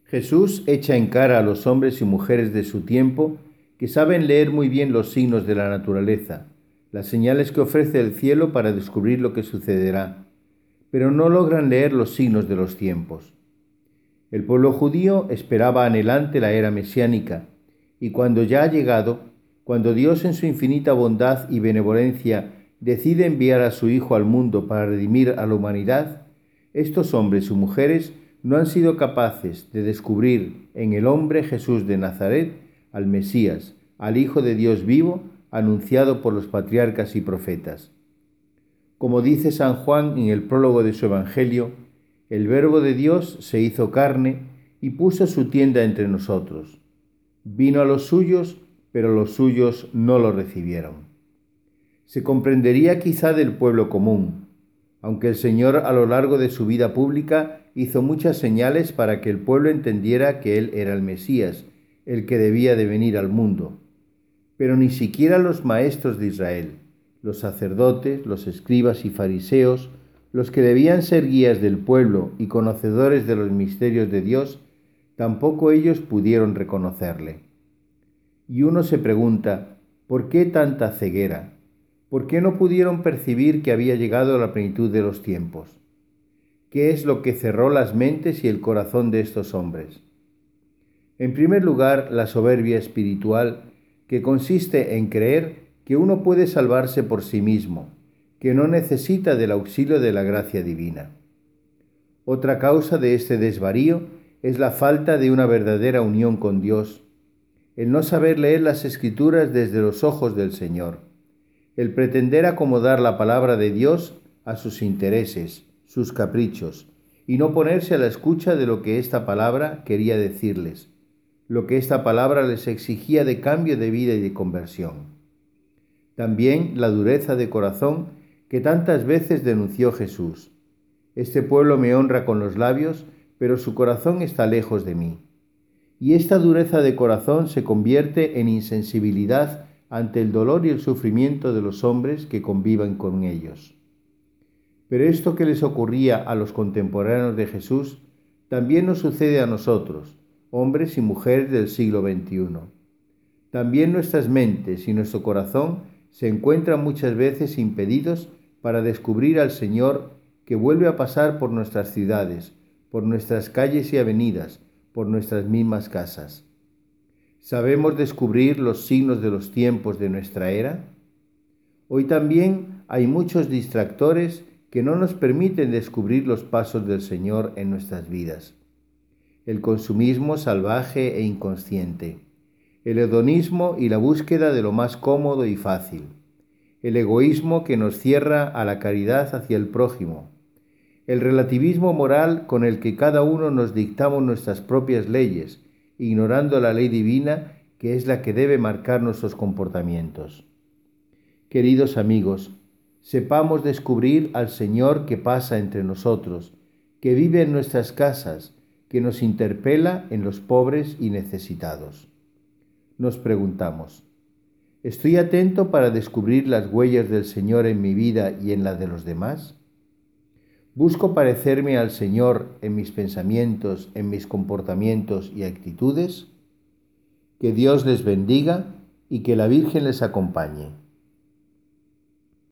Jesús echa en cara a los hombres y mujeres de su tiempo que saben leer muy bien los signos de la naturaleza, las señales que ofrece el cielo para descubrir lo que sucederá, pero no logran leer los signos de los tiempos. El pueblo judío esperaba anhelante la era mesiánica, y cuando ya ha llegado, cuando Dios en su infinita bondad y benevolencia decide enviar a su Hijo al mundo para redimir a la humanidad, estos hombres y mujeres no han sido capaces de descubrir en el hombre Jesús de Nazaret al Mesías, al Hijo de Dios vivo, anunciado por los patriarcas y profetas. Como dice San Juan en el prólogo de su Evangelio, el Verbo de Dios se hizo carne y puso su tienda entre nosotros. Vino a los suyos, pero los suyos no lo recibieron. Se comprendería quizá del pueblo común, aunque el Señor a lo largo de su vida pública hizo muchas señales para que el pueblo entendiera que Él era el Mesías, el que debía de venir al mundo. Pero ni siquiera los maestros de Israel, los sacerdotes, los escribas y fariseos, los que debían ser guías del pueblo y conocedores de los misterios de Dios, tampoco ellos pudieron reconocerle. Y uno se pregunta, ¿por qué tanta ceguera? ¿Por qué no pudieron percibir que había llegado la plenitud de los tiempos? ¿Qué es lo que cerró las mentes y el corazón de estos hombres? En primer lugar, la soberbia espiritual, que consiste en creer que uno puede salvarse por sí mismo, que no necesita del auxilio de la gracia divina. Otra causa de este desvarío es la falta de una verdadera unión con Dios, el no saber leer las Escrituras desde los ojos del Señor, el pretender acomodar la palabra de Dios a sus intereses, sus caprichos, y no ponerse a la escucha de lo que esta palabra quería decirles, lo que esta palabra les exigía de cambio de vida y de conversión. También la dureza de corazón que tantas veces denunció Jesús. Este pueblo me honra con los labios, pero su corazón está lejos de mí. Y esta dureza de corazón se convierte en insensibilidad ante el dolor y el sufrimiento de los hombres que convivan con ellos. Pero esto que les ocurría a los contemporáneos de Jesús también nos sucede a nosotros, hombres y mujeres del siglo XXI. También nuestras mentes y nuestro corazón se encuentran muchas veces impedidos para descubrir al Señor que vuelve a pasar por nuestras ciudades, por nuestras calles y avenidas, por nuestras mismas casas. ¿Sabemos descubrir los signos de los tiempos de nuestra era? Hoy también hay muchos distractores que no nos permiten descubrir los pasos del Señor en nuestras vidas. El consumismo salvaje e inconsciente, el hedonismo y la búsqueda de lo más cómodo y fácil, el egoísmo que nos cierra a la caridad hacia el prójimo, el relativismo moral con el que cada uno nos dictamos nuestras propias leyes, ignorando la ley divina que es la que debe marcar nuestros comportamientos. Queridos amigos, sepamos descubrir al Señor que pasa entre nosotros, que vive en nuestras casas, que nos interpela en los pobres y necesitados. Nos preguntamos, ¿estoy atento para descubrir las huellas del Señor en mi vida y en la de los demás? ¿Busco parecerme al Señor en mis pensamientos, en mis comportamientos y actitudes? Que Dios les bendiga y que la Virgen les acompañe.